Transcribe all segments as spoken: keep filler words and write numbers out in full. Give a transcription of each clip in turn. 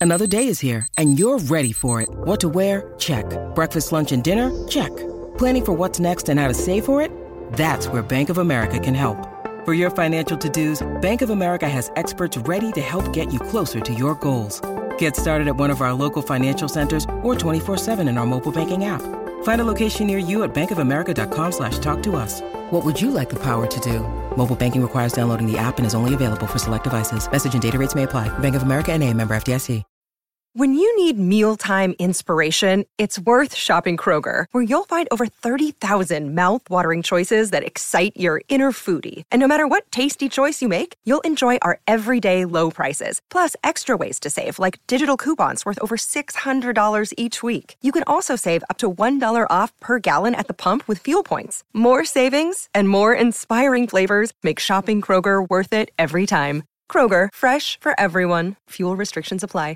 Another day is here, and you're ready for it. What to wear? Check. Breakfast, lunch, and dinner? Check. Planning for what's next and how to save for it? That's where Bank of America can help. For your financial to-dos, Bank of America has experts ready to help get you closer to your goals. Get started at one of our local financial centers or twenty-four seven in our mobile banking app. Find a location near you at bankofamerica.com slash talk to us. What would you like the power to do? Mobile banking requires downloading the app and is only available for select devices. Message and data rates may apply. Bank of America N A, member F D I C. When you need mealtime inspiration, it's worth shopping Kroger, where you'll find over thirty thousand mouth-watering choices that excite your inner foodie. And no matter what tasty choice you make, you'll enjoy our everyday low prices, plus extra ways to save, like digital coupons worth over six hundred dollars each week. You can also save up to one dollar off per gallon at the pump with fuel points. More savings and more inspiring flavors make shopping Kroger worth it every time. Kroger, fresh for everyone. Fuel restrictions apply.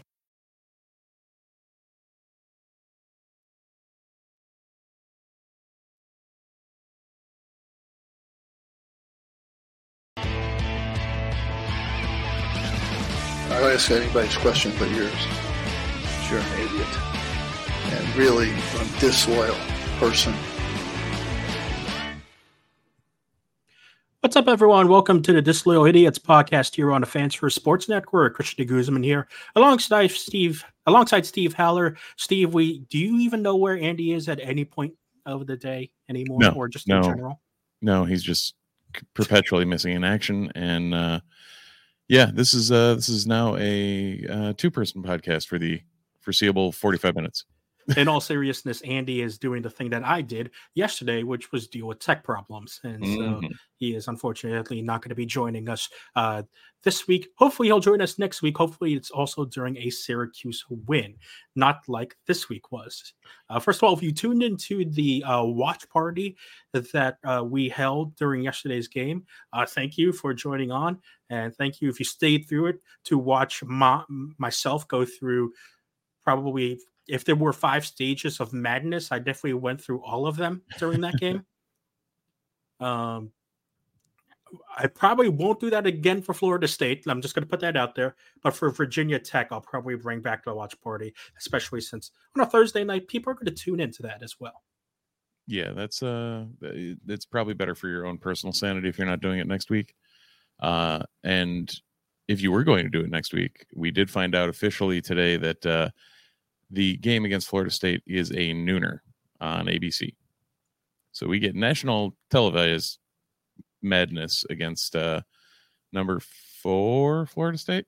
I'll ask anybody's question but yours. You're an idiot. And really a disloyal person. What's up, everyone? Welcome to the Disloyal Idiots podcast here on the Fans First Sports Network. Christian Guzman here, alongside Steve, alongside Steve Haller. Steve, we do you even know where Andy is at any point of the day anymore, no, or just no, in general? No, he's just perpetually missing in action, and uh, yeah, this is uh, this is now a uh, two-person podcast for the foreseeable forty-five minutes. In all seriousness, Andy is doing the thing that I did yesterday, which was deal with tech problems. And mm-hmm. so he is unfortunately not going to be joining us uh, this week. Hopefully he'll join us next week. Hopefully it's also during a Syracuse win, not like this week was. Uh, first of all, if you tuned into the uh, watch party that uh, we held during yesterday's game, uh, thank you for joining on. And thank you if you stayed through it to watch my, myself go through probably... If there were five stages of madness, I definitely went through all of them during that game. Um, I probably won't do that again for Florida State. I'm just going to put that out there. But for Virginia Tech, I'll probably bring back the watch party, especially since on a Thursday night, people are going to tune into that as well. Yeah, that's uh, it's probably better for your own personal sanity if you're not doing it next week. Uh, and if you were going to do it next week, we did find out officially today that uh, the game against Florida State is a nooner on A B C. So we get national televised madness against uh, number four Florida State.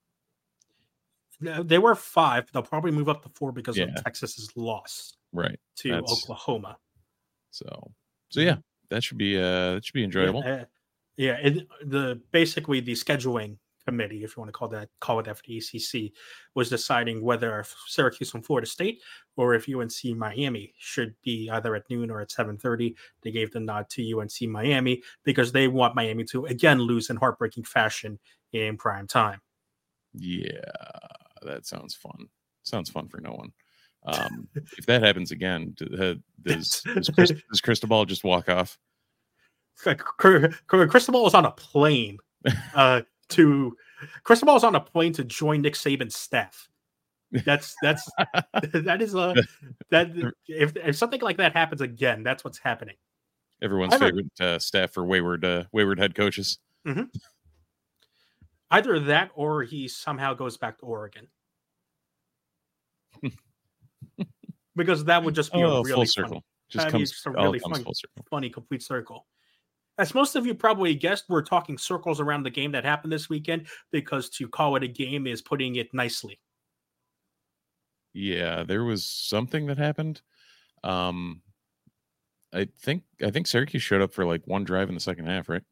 They were five. They'll probably move up to four because yeah. of Texas's loss right to That's, Oklahoma. So, so yeah, that should be uh, that should be enjoyable. Yeah, uh, yeah it, the basically the scheduling committee, if you want to call that, call it after the A C C, was deciding whether Syracuse and Florida State or if U N C Miami should be either at noon or at seven thirty. They gave the nod to U N C Miami because they want Miami to again lose in heartbreaking fashion in prime time. Yeah, that sounds fun. Sounds fun for no one. Um, if that happens again, does, does, Chris, does Cristobal just walk off? Cristobal was on a plane. Uh, to Cristobal was on a plane to join Nick Saban's staff. That's that's that is a that if, if something like that happens again, that's what's happening. Everyone's Either, favorite uh, staff for wayward uh, wayward head coaches. Mm-hmm. Either that or he somehow goes back to Oregon. Because that would just be oh, a really full circle. Funny, just comes just a really funny, full circle. funny complete circle. As most of you probably guessed, we're talking circles around the game that happened this weekend because to call it a game is putting it nicely. Yeah, there was something that happened. Um, I think I think Syracuse showed up for like one drive in the second half, right?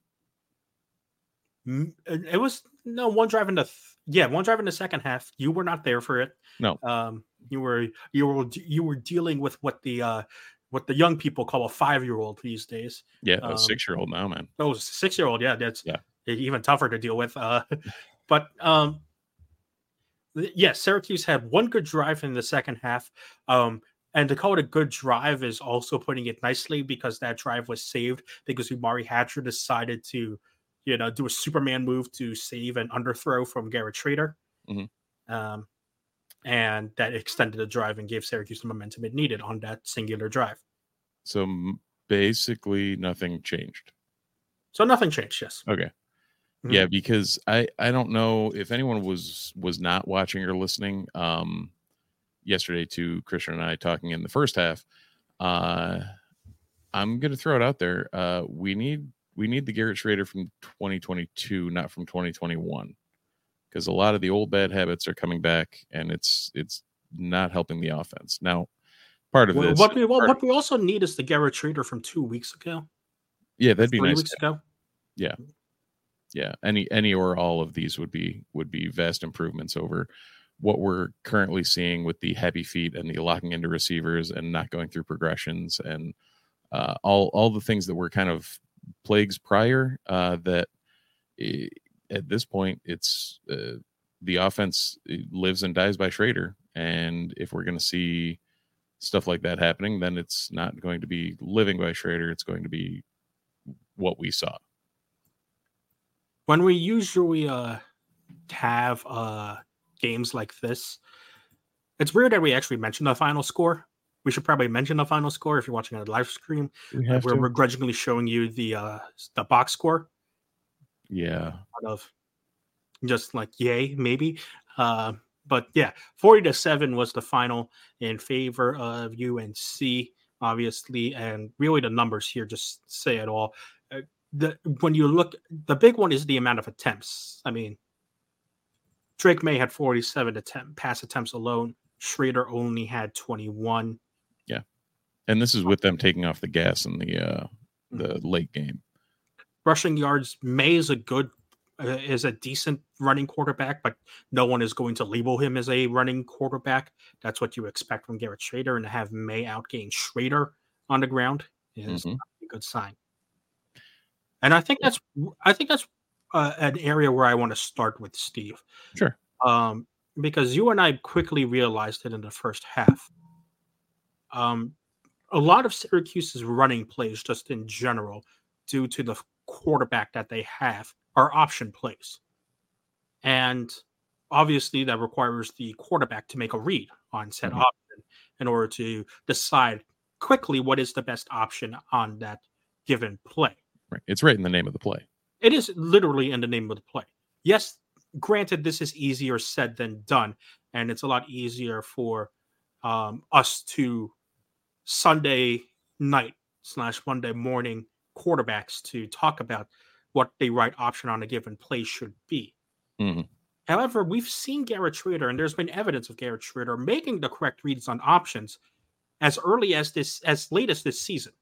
It was no one drive in the th- yeah one drive in the second half. You were not there for it. No, um, you were you were you were dealing with what the uh, what the young people call a five-year-old these days. Yeah, a um, six-year-old now, man. Oh, six-year-old, yeah, that's yeah. even tougher to deal with. Uh, but um, yes, yeah, Syracuse had one good drive in the second half. Um, and to call it a good drive is also putting it nicely because that drive was saved because Umari Hatcher decided to, you know, do a Superman move to save an underthrow from Garrett Schrader. Mm-hmm. Um, and that extended the drive and gave Syracuse the momentum it needed on that singular drive. So basically nothing changed. So nothing changed, yes. Okay. Mm-hmm. Yeah, because I, I don't know if anyone was was not watching or listening um, yesterday to Christian and I talking in the first half. Uh, I'm going to throw it out there. Uh, we need we need the Garrett Schrader from twenty twenty-two, not from twenty twenty-one. Because a lot of the old bad habits are coming back, and it's it's not helping the offense. Now, part of well, this, what we well, what of, we also need is the Garrett Schrader from two weeks ago. Yeah, that'd be three nice. Weeks ago. Yeah, yeah. Any any or all of these would be would be vast improvements over what we're currently seeing with the happy feet and the locking into receivers and not going through progressions and uh, all all the things that were kind of plagues prior. Uh, that. It, At this point, it's uh, the offense lives and dies by Schrader. And if we're going to see stuff like that happening, then it's not going to be living by Schrader. It's going to be what we saw. When we usually uh, have uh, games like this, it's weird that we actually mention the final score. We should probably mention the final score if you're watching a live stream. We have We're to. begrudgingly showing you the uh, the box score. Yeah. Of just like yay, maybe. Uh, but yeah, forty to seven was the final in favor of U N C, obviously, and really the numbers here just say it all. Uh, the when you look, the big one is the amount of attempts. I mean, Drake May had forty-seven attempt pass attempts alone. Schrader only had twenty-one. Yeah, and this is with them taking off the gas in the uh, the mm-hmm. late game. Rushing yards, May is a good, uh, is a decent running quarterback, but no one is going to label him as a running quarterback. That's what you expect from Garrett Schrader, and to have May outgain Schrader on the ground is mm-hmm. a good sign. And I think that's, I think that's uh, an area where I want to start with Steve. Sure. Um, because you and I quickly realized it in the first half. Um, a lot of Syracuse's running plays, just in general, due to the quarterback that they have, are option plays. And obviously that requires the quarterback to make a read on said mm-hmm. option in order to decide quickly what is the best option on that given play. Right. It's right in the name of the play. It is literally in the name of the play. Yes, granted, this is easier said than done, and it's a lot easier for um, us to Sunday night slash Monday morning quarterbacks to talk about what the right option on a given play should be. Mm-hmm. However, we've seen Garrett Schrader, and there's been evidence of Garrett Schrader making the correct reads on options as early as this, as late as this season.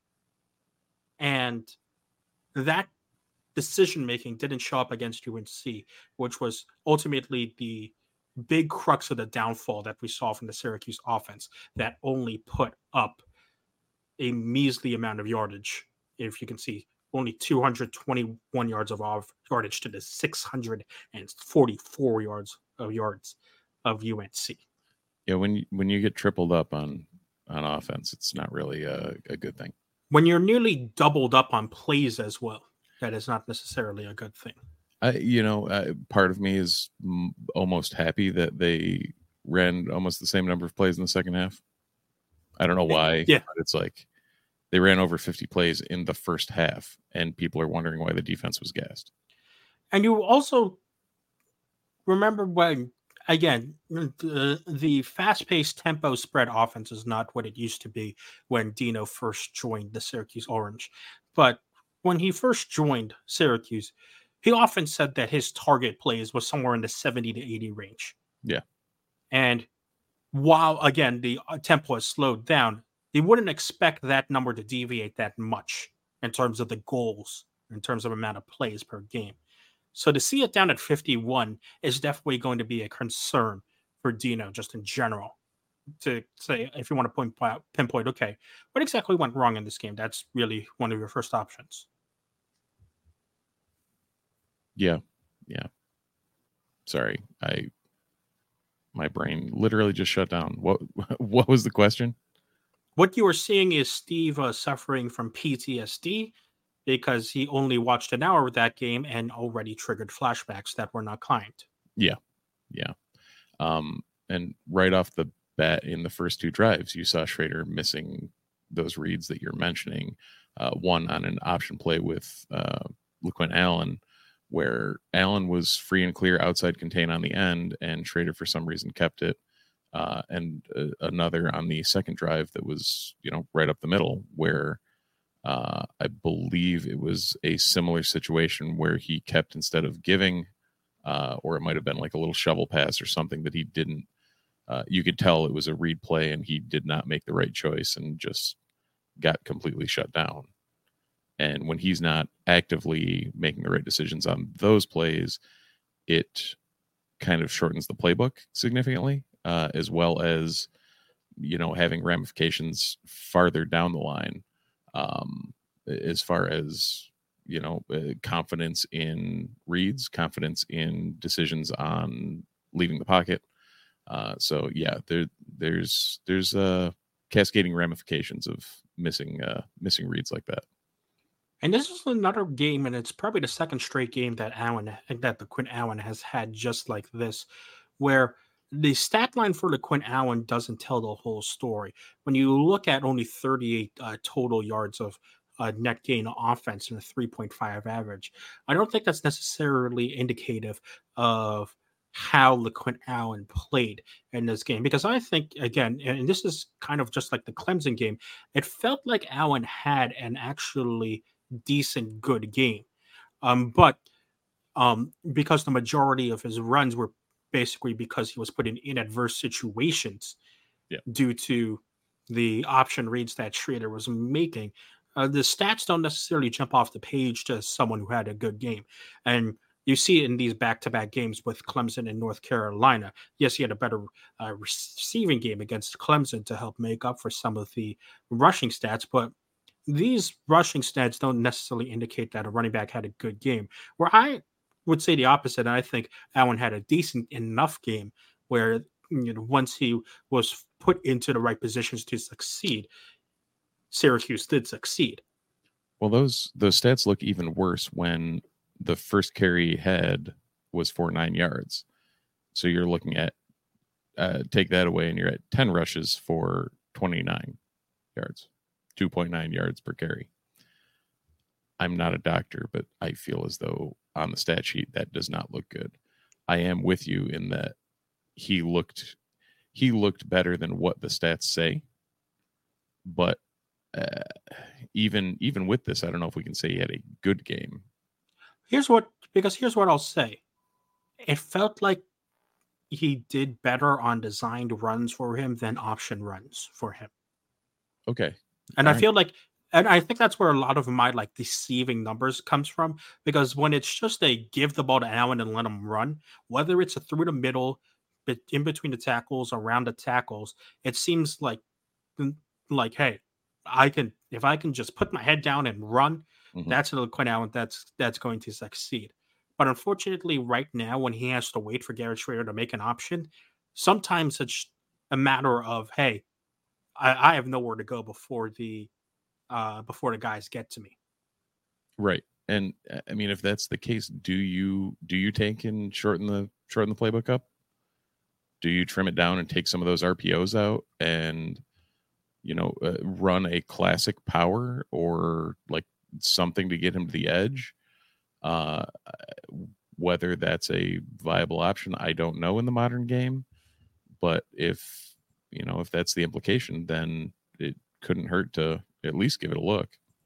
And that decision-making didn't show up against U N C, which was ultimately the big crux of the downfall that we saw from the Syracuse offense that only put up a measly amount of yardage. If you can see, only two hundred twenty-one yards of yardage to the six hundred forty-four yards of yards of U N C. Yeah, when you, when you get tripled up on on offense, it's not really a, a good thing. When you're nearly doubled up on plays as well, that is not necessarily a good thing. I, you know, uh, part of me is m- almost happy that they ran almost the same number of plays in the second half. I don't know why. Yeah, but it's like they ran over fifty plays in the first half, and people are wondering why the defense was gassed. And you also remember when, again, the, the fast-paced tempo spread offense is not what it used to be when Dino first joined the Syracuse Orange. But when he first joined Syracuse, he often said that his target plays was somewhere in the seventy to eighty range. Yeah. And while, again, the tempo has slowed down, you wouldn't expect that number to deviate that much in terms of the goals, in terms of amount of plays per game. So to see it down at fifty-one is definitely going to be a concern for Dino, just in general. To say, if you want to point, pinpoint, okay, what exactly went wrong in this game? That's really one of your first options. Yeah, yeah. Sorry, I my brain literally just shut down. What what was the question? What you are seeing is Steve uh, suffering from P T S D because he only watched an hour of that game and already triggered flashbacks that were not kind. Yeah, yeah. Um, and right off the bat in the first two drives, you saw Schrader missing those reads that you're mentioning. Uh, one on an option play with uh, LeQuint Allen, where Allen was free and clear outside contain on the end, and Schrader for some reason kept it. Uh, and uh, another on the second drive that was, you know, right up the middle, where uh, I believe it was a similar situation where he kept instead of giving, uh, or it might have been like a little shovel pass or something that he didn't. Uh, you could tell it was a read play, and he did not make the right choice and just got completely shut down. And when he's not actively making the right decisions on those plays, it kind of shortens the playbook significantly, uh, as well as, you know, having ramifications farther down the line, um, as far as, you know, uh, confidence in reads, confidence in decisions on leaving the pocket. Uh, so yeah, there, there's, there's, uh, cascading ramifications of missing, uh, missing reads like that. And this is another game, and it's probably the second straight game that Allen, that LeQuint Allen has had just like this, where the stat line for LeQuint Allen doesn't tell the whole story. When you look at only thirty-eight uh, total yards of uh, net gain offense and a three point five average, I don't think that's necessarily indicative of how LeQuint Allen played in this game. Because I think, again, and this is kind of just like the Clemson game, it felt like Allen had an actually decent, good game. Um, but um, because the majority of his runs were basically because he was put in inadverse situations yeah. due to the option reads that Schrader was making, uh, the stats don't necessarily jump off the page to someone who had a good game. And you see it in these back-to-back games with Clemson and North Carolina. Yes, he had a better uh, receiving game against Clemson to help make up for some of the rushing stats, but these rushing stats don't necessarily indicate that a running back had a good game. Where I would say the opposite. I think Allen had a decent enough game where, you know, once he was put into the right positions to succeed, Syracuse did succeed. Well, those those stats look even worse when the first carry had was for nine yards. So you're looking at uh, take that away, and you're at ten rushes for twenty-nine yards. two point nine yards per carry. I'm not a doctor, but I feel as though on the stat sheet that does not look good. I am with you in that he looked he looked better than what the stats say, but uh, even even with this, I don't know if we can say he had a good game. Here's what because here's what I'll say. It felt like he did better on designed runs for him than option runs for him. Okay. And All I right. feel like, and I think that's where a lot of my like deceiving numbers comes from, because when it's just a give the ball to Allen and let him run, whether it's a through the middle, but in between the tackles, around the tackles, it seems like, like, hey, I can, if I can just put my head down and run, mm-hmm. that's LeQuint Allen that's, that's going to succeed. But unfortunately, right now, when he has to wait for Garrett Schrader to make an option, sometimes it's a matter of, hey, I, I have nowhere to go before the uh, before the guys get to me. Right, and I mean, if that's the case, do you do you take and shorten the shorten the playbook up? Do you trim it down and take some of those R P Os out, and you know, uh, run a classic power or like something to get him to the edge? Uh, whether that's a viable option, I don't know in the modern game, but if you know, if that's the implication, then it couldn't hurt to at least give it a look.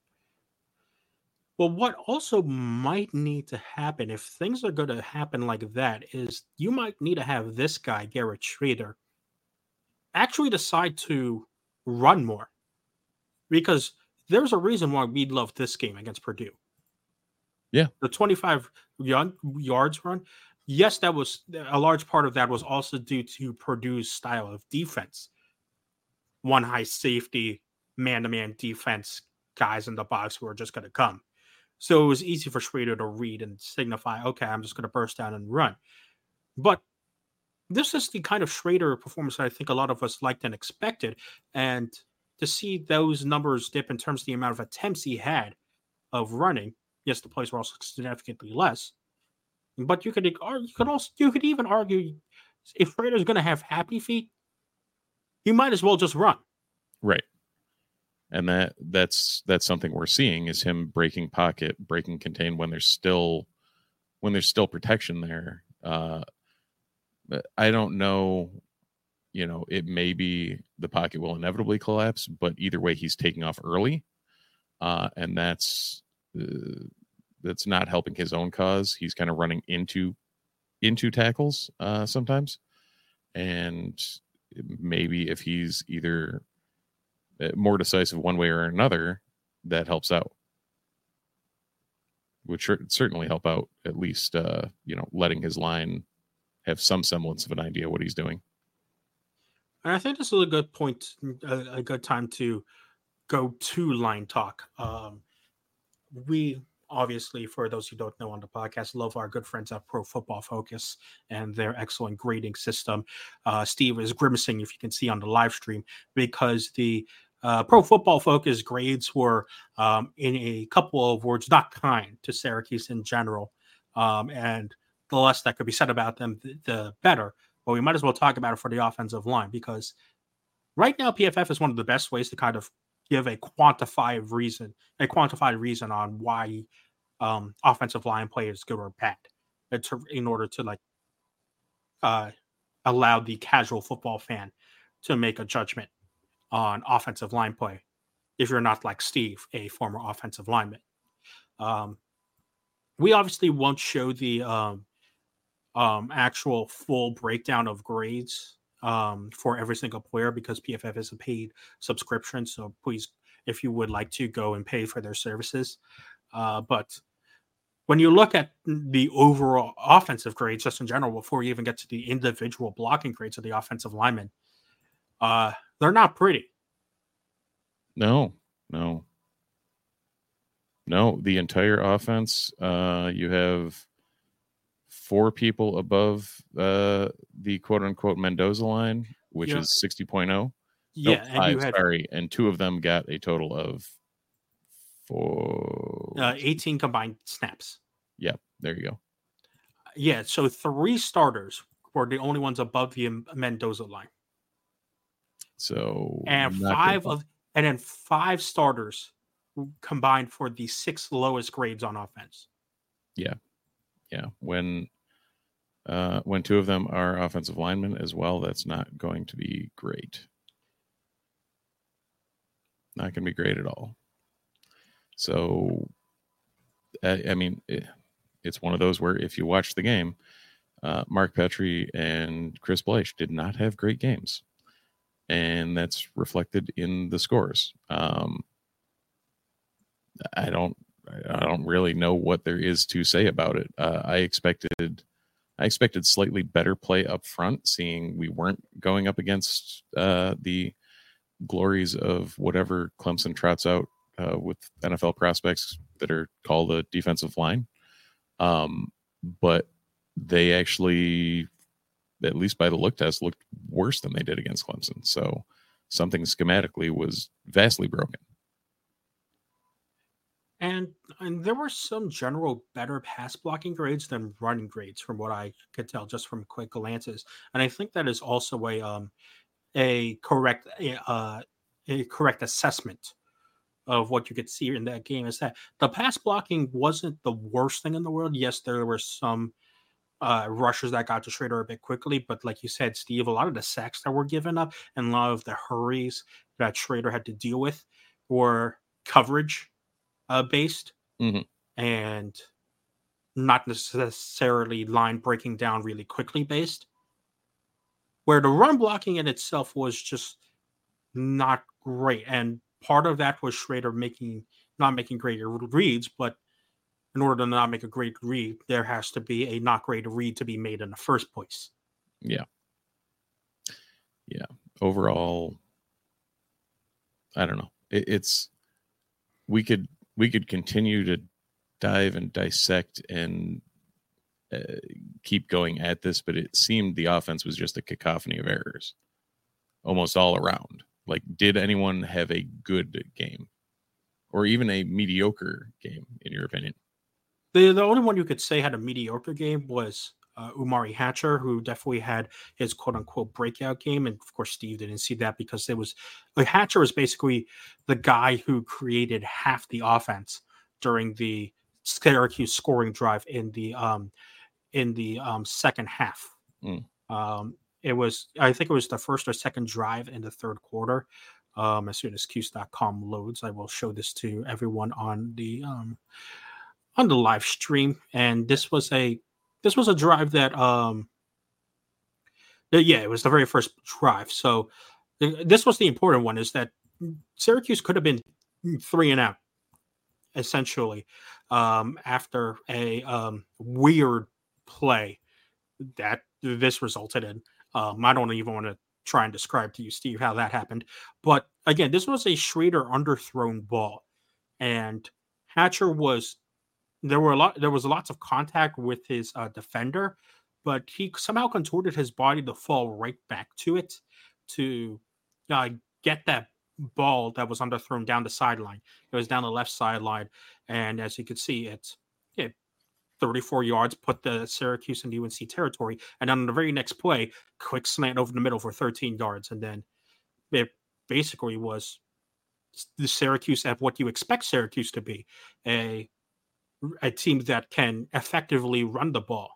Well, what also might need to happen if things are going to happen like that is you might need to have this guy, Garrett Schrader, actually decide to run more, because there's a reason why we love this game against Purdue. Yeah. The twenty-five yards run. Yes, that was a large part of that was also due to Purdue's style of defense. One high safety, man-to-man defense, guys in the box who are just going to come. So it was easy for Schrader to read and signify, okay, I'm just going to burst down and run. But this is the kind of Schrader performance that I think a lot of us liked and expected. And to see those numbers dip in terms of the amount of attempts he had of running, yes, the plays were also significantly less. But you could you could also you could even argue if Schrader's going to have happy feet, he might as well just run. Right. And that that's that's something we're seeing is him breaking pocket, breaking contain when there's still when there's still protection there. Uh, I don't know, you know, it may be the pocket will inevitably collapse, but either way, he's taking off early, uh, and that's uh, that's not helping his own cause. He's kind of running into into tackles uh, sometimes, and maybe if he's either more decisive one way or another, that helps out. Would certainly help out, at least, uh, you know, letting his line have some semblance of an idea what he's doing. And I think this is a good point, a, a good time to go to line talk. Um, we obviously, for those who don't know on the podcast, love our good friends at Pro Football Focus and their excellent grading system. Uh, Steve is grimacing, if you can see on the live stream, because the Uh, Pro Football Focus grades were, um, in a couple of words, not kind to Syracuse in general. Um, and the less that could be said about them, the, the better. But we might as well talk about it for the offensive line, because right now P F F is one of the best ways to kind of give a quantified reason, a quantified reason on why um, offensive line play is good or bad, to, in order to like uh, allow the casual football fan to make a judgment on offensive line play, if you're not like Steve, a former offensive lineman. Um, we obviously won't show the um, um, actual full breakdown of grades um, for every single player, because P F F is a paid subscription. So please, if you would like to, go and pay for their services. Uh, but when you look at the overall offensive grades, just in general, before you even get to the individual blocking grades of the offensive linemen, uh, they're not pretty. No, no, no. The entire offense, uh, you have four people above uh, the quote unquote Mendoza line, which yeah. is sixty point oh. Yeah, nope, and five, you had sorry, and two of them got a total of four, uh, eighteen combined snaps. Yep, there you go. Yeah, so three starters were the only ones above the Mendoza line. So and five of and then five starters combined for the six lowest grades on offense. Yeah, yeah. When uh, when two of them are offensive linemen as well, that's not going to be great. Not going to be great at all. So, I, I mean, it, it's one of those where if you watch the game, uh, Mark Petrie and Chris Bleich did not have great games. And that's reflected in the scores. Um, I don't, I don't really know what there is to say about it. Uh, I expected, I expected slightly better play up front, seeing we weren't going up against uh, the glories of whatever Clemson trots out uh, with N F L prospects that are called a defensive line. Um, but they actually, at least by the look test, looked worse than they did against Clemson. So something schematically was vastly broken. And and there were some general better pass blocking grades than running grades, from what I could tell just from quick glances. And I think that is also a um a correct uh a correct assessment of what you could see in that game, is that the pass blocking wasn't the worst thing in the world. Yes, there were some uh, rushers that got to Schrader a bit quickly, but like you said, Steve, a lot of the sacks that were given up and a lot of the hurries that Schrader had to deal with were coverage uh, based mm-hmm. and not necessarily line breaking down really quickly based, where the run blocking in itself was just not great. And part of that was Schrader making not making great reads, but in order to not make a great read, there has to be a not great read to be made in the first place. Yeah. Yeah. Overall, I don't know. It, it's we could we could continue to dive and dissect and uh, keep going at this, but it seemed the offense was just a cacophony of errors almost all around. Like, did anyone have a good game or even a mediocre game, in your opinion? The the only one you could say had a mediocre game was uh, Umari Hatcher, who definitely had his quote unquote breakout game. And of course, Steve didn't see that because it was like Hatcher was basically the guy who created half the offense during the Syracuse scoring drive in the um, in the um, second half. Mm. Um, it was, I think it was the first or second drive in the third quarter. Um, as soon as Cuse dot com loads, I will show this to everyone on the um, on the live stream. And this was a this was a drive that um, yeah, it was the very first drive. So th- this was the important one: is that Syracuse could have been three and out essentially um, after a um, weird play that this resulted in. Um, I don't even want to try and describe to you, Steve, how that happened. But again, this was a Schrader underthrown ball, and Hatcher was there were a lot there was lots of contact with his uh, defender, but he somehow contorted his body to fall right back to it to uh, get that ball that was underthrown down the sideline. It was down the left sideline, and as you could see, it's it thirty-four yards, put the Syracuse in U N C territory, and then on the very next play, quick slant over the middle for thirteen yards, and then it basically was the Syracuse at what you expect Syracuse to be, a a team that can effectively run the ball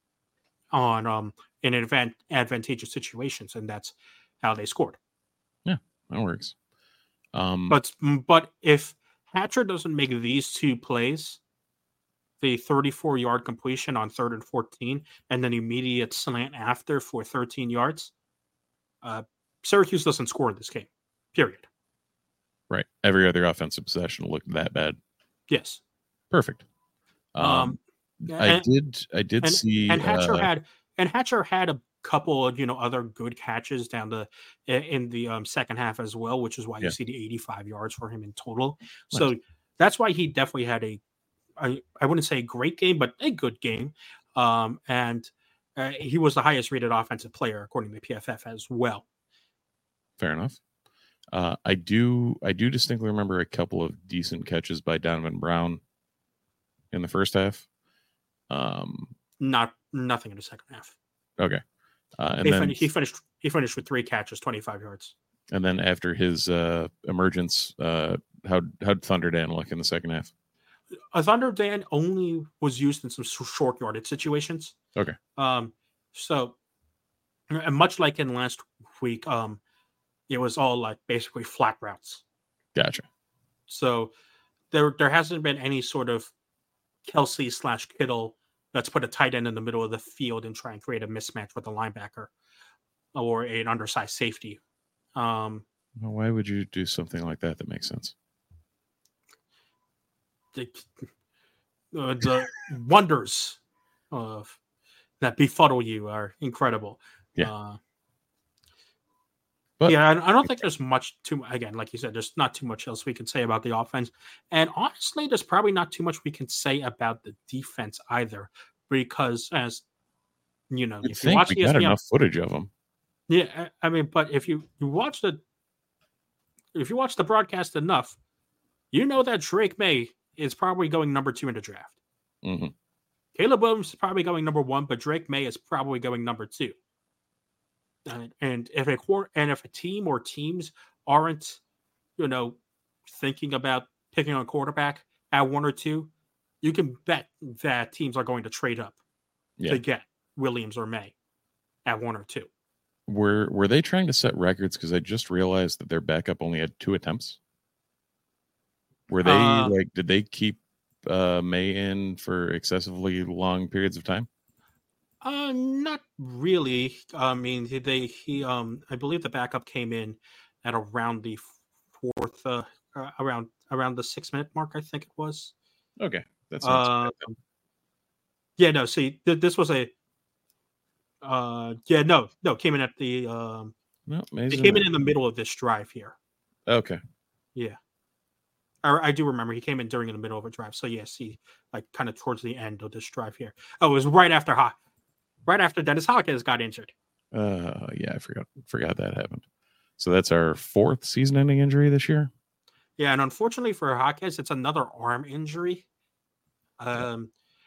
on um in advan- advantageous situations, and that's how they scored. Yeah, that works. Um, but but if Hatcher doesn't make these two plays, the thirty-four yard completion on third and fourteen, and then immediate slant after for thirteen yards, uh, Syracuse doesn't score this game. Period. Right. Every other offensive possession looked that bad. Yes. Perfect. Um, um I and, did. I did and, see. And Hatcher uh, had and Hatcher had a couple of you know other good catches down the in the um, second half as well, which is why Yeah. you see the eighty-five yards for him in total. Nice. So that's why he definitely had a I, I wouldn't say a great game, but a good game. Um, and uh, he was the highest rated offensive player according to P F F as well. Fair enough. Uh, I do. I do distinctly remember a couple of decent catches by Donovan Brown in the first half. Um, Not nothing in the second half. okay. Uh, and he, then fin- he finished. He finished with three catches, twenty-five yards. and then after his uh, emergence, uh, how how'd Thunder Dan look in the second half? A Thunder Dan only was used in some short yardage situations. Okay. Um. So, and much like in last week, um, it was all like basically flat routes. Gotcha. So there there hasn't been any sort of Kelsey slash Kittle let's put a tight end in the middle of the field and try and create a mismatch with a linebacker or an undersized safety. Um, well, why would you do something like that that makes sense? The, uh, the wonders of that befuddle you are incredible. Yeah. Uh, But, yeah, I, I don't think there's much too again, like you said, there's not too much else we can say about the offense. And honestly, there's probably not too much we can say about the defense either, because as you know, I if you think watch we E S P N, got enough footage of them. yeah, I mean, but if you, you watch the if you watch the broadcast enough, you know that Drake May is probably going number two in the draft. Mm-hmm. Caleb Williams is probably going number one, but Drake May is probably going number two. And, and if a and if a team or teams aren't, you know, thinking about picking on quarterback at one or two, you can bet that teams are going to trade up Yeah. to get Williams or May at one or two. Were Were they trying to set records? Because I just realized that their backup only had two attempts. Were they Uh, like? Did they keep uh, May in for excessively long periods of time? Uh, not really. I mean, he- they he um I believe the backup came in at around the fourth, uh, uh, around around the six minute mark, I think it was. Okay, that's not too Uh, bad then. yeah, no. See, th- this was a. Uh, yeah, no, no, came in at the um. No, They amazing. came in in the middle of this drive here. Okay, Yeah, I, I do remember he came in during in the middle of a drive. So yes, he like kind of towards the end of this drive here. Oh, it was right after ha, right after Dennis Hawkins got injured. uh, yeah, I forgot forgot that happened. So that's our fourth season-ending injury this year. Yeah, and unfortunately for Hawkins, it's another arm injury. Um,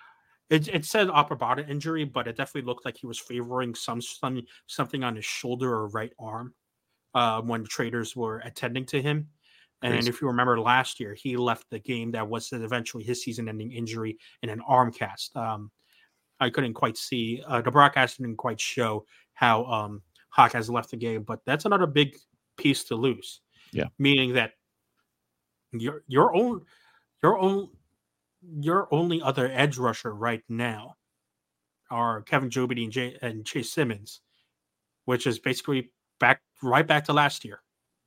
It, it said upper body injury, but it definitely looked like he was favoring some, some something on his shoulder or right arm uh, when traders were attending to him. And Crazy. if you remember last year, he left the game. That was eventually his season-ending injury in an arm cast. Um, I couldn't quite see. Uh, the broadcast didn't quite show how um, Hawk has left the game, but that's another big piece to lose. Yeah, meaning that your your own your own your only other edge rusher right now are Kevin Jobity and, Jay, and Chase Simmons, which is basically back right back to last year.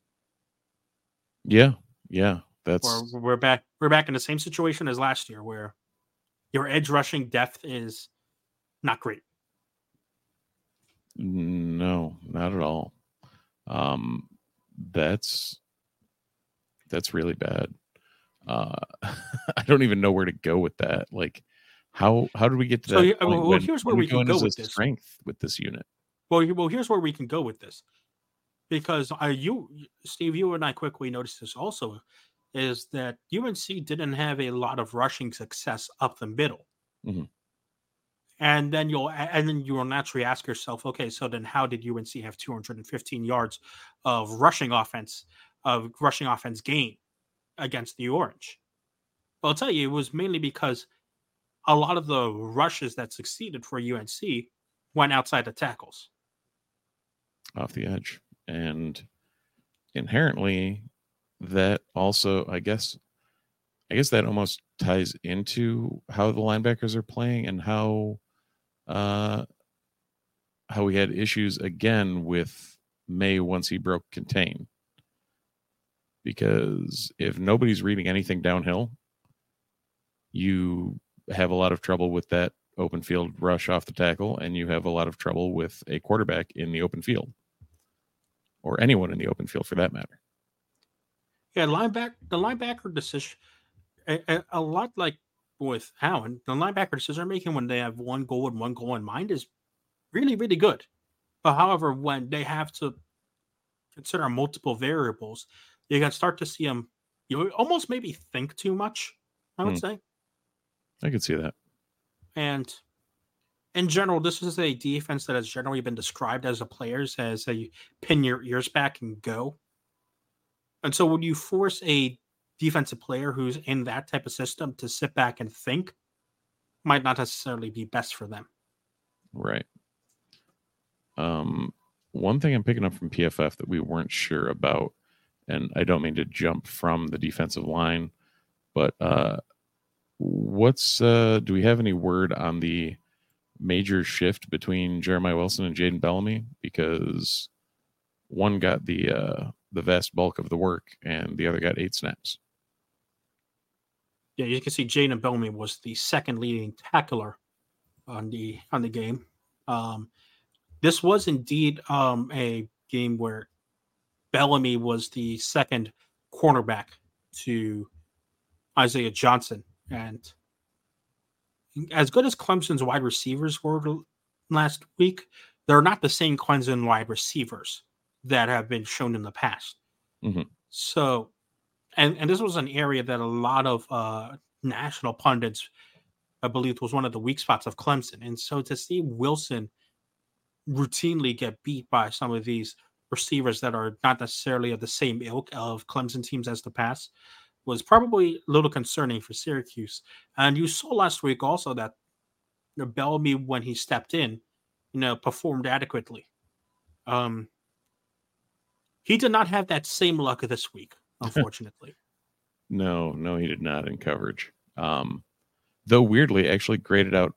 Yeah, yeah, that's we're, we're back. We're back in the same situation as last year, where your edge rushing depth is not great. No, not at all. Um, that's that's really bad. Uh, I don't even know where to go with that. Like, how how did we get to so, that? Well, point well when, here's where when we can go with this. Strength with this unit. Well, well, here's where we can go with this, because uh, you, Steve, you and I quickly noticed this also, is that U N C didn't have a lot of rushing success up the middle, mm-hmm. and then you'll and then you will naturally ask yourself, okay, so then how did U N C have two hundred fifteen yards of rushing offense, of rushing offense gain against the Orange? Well, I'll tell you, it was mainly because a lot of the rushes that succeeded for U N C went outside the tackles, off the edge, and inherently that also, I guess, I guess that almost ties into how the linebackers are playing and how, uh, how we had issues again with May once he broke contain. Because if nobody's reading anything downhill, you have a lot of trouble with that open field rush off the tackle, and you have a lot of trouble with a quarterback in the open field, or anyone in the open field for that matter. Yeah, linebacker, the linebacker decision, a, a, a lot like with Allen, the linebacker decision making when they have one goal and one goal in mind is really, really good. But however, when they have to consider multiple variables, you can start to see them, you know, almost maybe think too much, I would hmm. say. I could see that. And in general, this is a defense that has generally been described as the players as a pin your ears back and go. And so when you force a defensive player who's in that type of system to sit back and think, might not necessarily be best for them. Right. Um, one thing I'm picking up from P F F that we weren't sure about, and I don't mean to jump from the defensive line, but uh, what's uh, do we have any word on the major shift between Jeremiah Wilson and Jaden Bellamy? Because one got the uh, the vast bulk of the work, and the other got eight snaps. Yeah, you can see Jaden Bellamy was the second leading tackler on the on the game. Um, this was indeed um, a game where Bellamy was the second cornerback to Isaiah Johnson. And as good as Clemson's wide receivers were last week, they're not the same Clemson wide receivers that have been shown in the past. Mm-hmm. So, and, and this was an area that a lot of uh, national pundits, I believe, was one of the weak spots of Clemson. And so to see Wilson routinely get beat by some of these receivers that are not necessarily of the same ilk of Clemson teams as the past was probably a little concerning for Syracuse. And you saw last week also that Bellamy, when he stepped in, you know, performed adequately. Um, he did not have that same luck this week, unfortunately. no, no, he did not in coverage. Um, though weirdly, actually graded out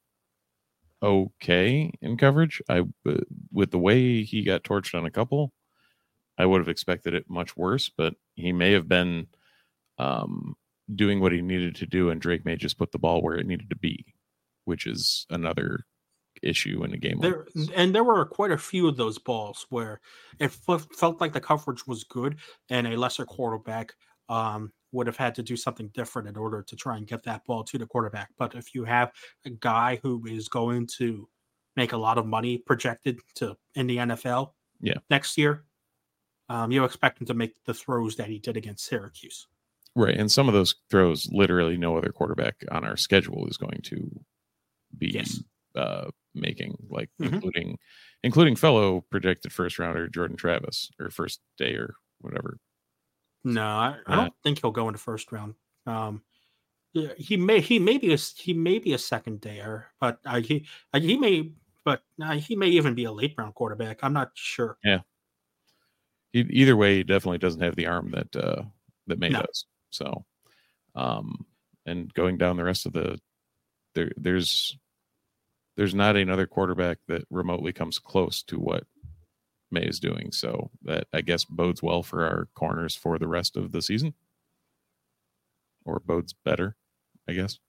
okay in coverage. I, uh, with the way he got torched on a couple, I would have expected it much worse, but he may have been um, doing what he needed to do, and Drake may just put the ball where it needed to be, which is another issue in a game there, like this. And there were quite a few of those balls where it f- felt like the coverage was good, and a lesser quarterback um, would have had to do something different in order to try and get that ball to the quarterback. But if you have a guy who is going to make a lot of money projected to in the N F L yeah. next year, um, you expect him to make the throws that he did against Syracuse. Right. And some of those throws, literally no other quarterback on our schedule is going to be Yes. uh, making, like Mhm. including including fellow projected first rounder Jordan Travis, or first day or whatever. No, I, I Yeah. don't think he'll go in the first round. Um, yeah, he may he may be a s- he may be a second dayer, but uh, he uh, he may but uh, he may even be a late round quarterback. I'm not sure. Yeah. He, either way, he definitely doesn't have the arm that uh, that May No. does. So, um, and going down the rest of the there, there's there's not another quarterback that remotely comes close to what May is doing. So that, I guess, bodes well for our corners for the rest of the season, or bodes better, I guess.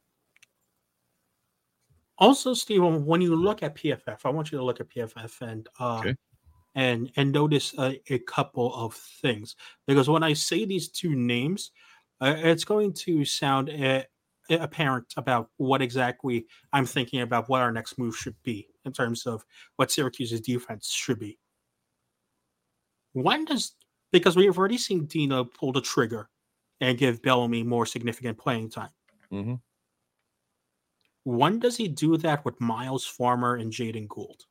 Also, Steve, when you look at P F F, I want you to look at P F F and uh, Okay. and and notice a, a couple of things, because when I say these two names, uh, it's going to sound uh, apparent about what exactly I'm thinking about what our next move should be in terms of what Syracuse's defense should be. When does because we've already seen Dino pull the trigger and give Bellamy more significant playing time. Mm-hmm. When does he do that with Miles Farmer and Jaden Gould?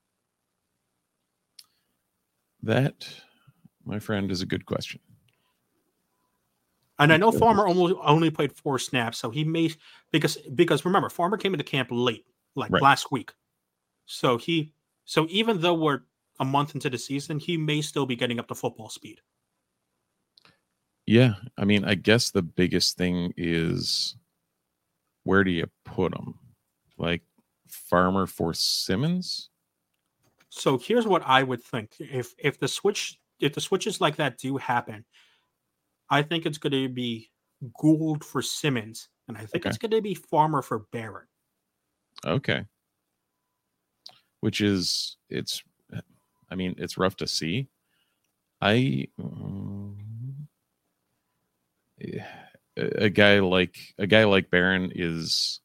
That, my friend, is a good question. And I know Farmer only only played four snaps, so he may because because remember Farmer came into camp late, like Right. last week. So he so even though we're a month into the season, he may still be getting up to football speed. Yeah, I mean, I guess the biggest thing is, where do you put him? Like Farmer for Simmons? So here's what I would think: if if the switch if the switches like that do happen, I think it's going to be Gould for Simmons, and I think Okay. it's going to be Farmer for Barrett. Okay. Which is, it's, I mean, it's rough to see. I, um, a, a guy like, a guy like Barron is,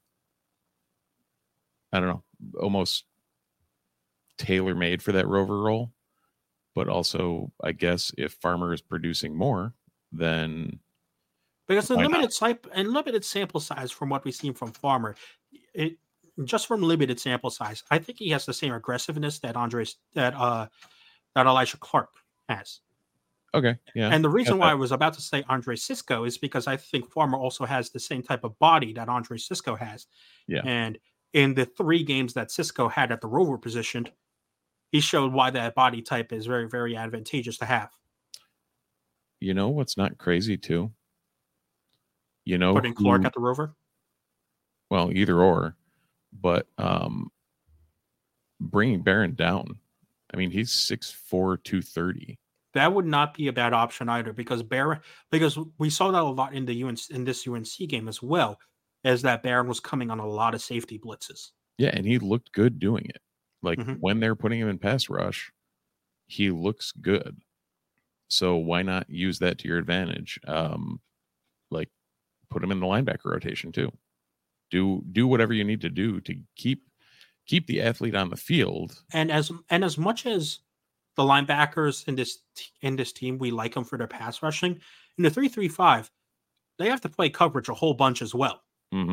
I don't know, almost tailor-made for that rover role. But also, I guess if Farmer is producing more, then Because in why limited not? type and limited sample size from what we've seen from Farmer, it just from limited sample size, I think he has the same aggressiveness that Andres that uh that Elijah Clark has. Okay, yeah. And the I reason got why that. I was about to say Andre Cisco is because I think Farmer also has the same type of body that Andre Cisco has. Yeah. And in the three games that Cisco had at the rover position, he showed why that body type is very, very advantageous to have. You know what's not crazy too? You know Putting Clark who- at the rover. well, either or, but um, bringing Barron down. I mean, he's six four, two thirty. That would not be a bad option either, because Barron, because we saw that a lot in the U N C in this U N C game as well, as that Barron was coming on a lot of safety blitzes. Yeah, and he looked good doing it. Like Mhm. when they're putting him in pass rush, he looks good. So why not use that to your advantage? Um, like put him in the linebacker rotation too. Do do whatever you need to do to keep keep the athlete on the field. And as and as much as the linebackers in this t- in this team, we like them for their pass rushing. In the three three five, they have to play coverage a whole bunch as well. Mm-hmm.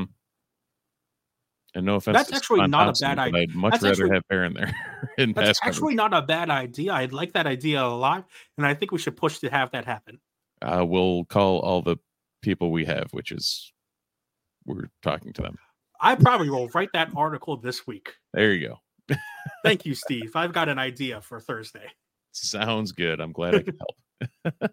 And no offense, That's to actually Stephon not a Thompson, bad but idea. I'd much That's rather actually- have Barron there in That's pass actually coverage. not a bad idea. I'd like that idea a lot, and I think we should push to have that happen. Uh, we'll call all the people we have, which is we're talking to them. I probably will write that article this week. There you go. Thank you, Steve. I've got an idea for Thursday. Sounds good. I'm glad I could help.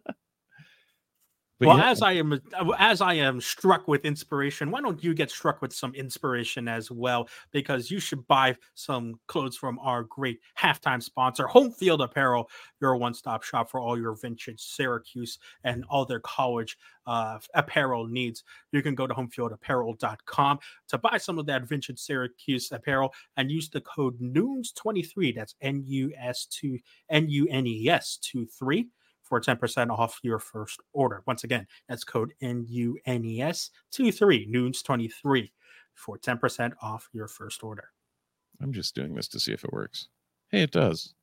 But Well, yeah, as I am as I am struck with inspiration, why don't you get struck with some inspiration as well? Because you should buy some clothes from our great halftime sponsor, Home Field Apparel, your one-stop shop for all your vintage Syracuse and all their college uh, apparel needs. You can go to home field apparel dot com to buy some of that vintage Syracuse apparel and use the code Nunes twenty-three. That's N U S two N U N E S two three. For ten percent off your first order. Once again, that's code N U N E S twenty-three, Nunes twenty-three, for ten percent off your first order. I'm just doing this to see if it works. Hey, it does.